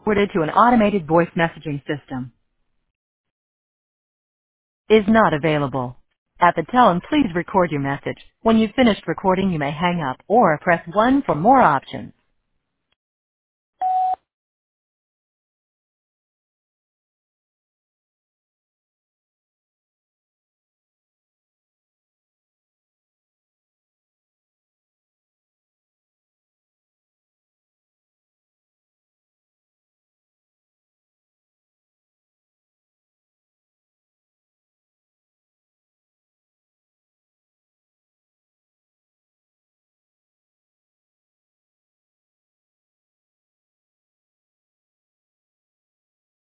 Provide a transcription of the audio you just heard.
Forwarded to an automated voice messaging system. Is not available. At the tone, please record your message. When you've finished recording, you may hang up or press 1 for more options.